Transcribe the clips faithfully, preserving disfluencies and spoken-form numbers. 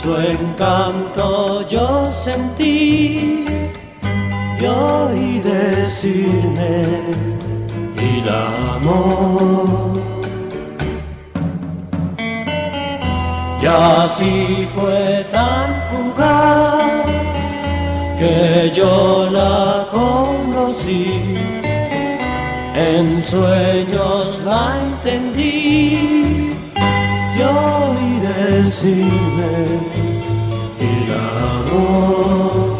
su encanto yo sentí y oí decirme y la amó. Y así fue tan fugaz que yo la conocí, en sueños la entendí, yo oí decirme y la amó.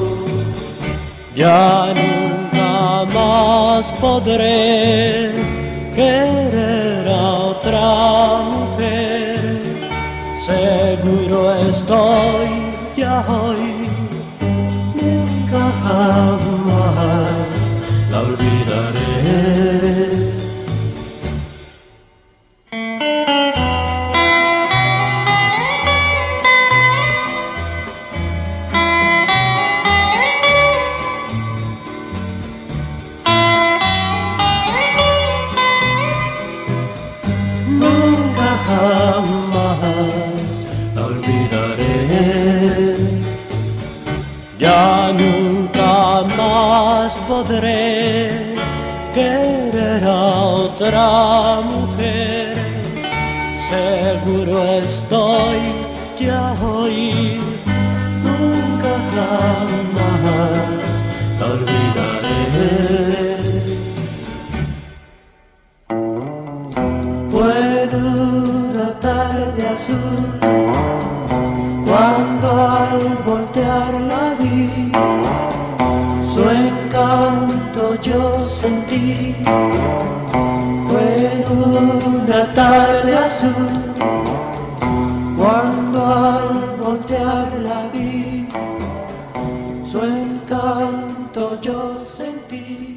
Ya nunca más podré querer a otra mujer, seguro estoy ya hoy, nunca jamás la olvidaré. Nunca jamás la olvidaré. Ya nunca más podré querer a otra mujer, seguro estoy ya hoy, nunca jamás la olvidaré. Fue en una tarde azul cuando al voltear la vi, su encanto yo sentí. Fue en una tarde azul cuando al voltear la vi, su encanto yo sentí.